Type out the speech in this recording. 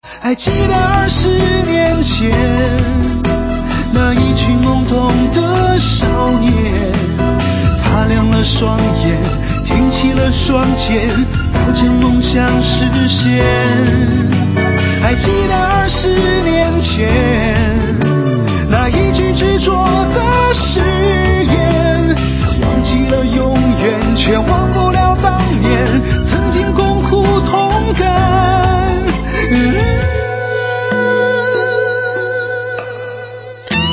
还记得20年前，那一群懵懂的少年，擦亮了双眼，挺起了双肩，要将梦想实现。还记得20年前，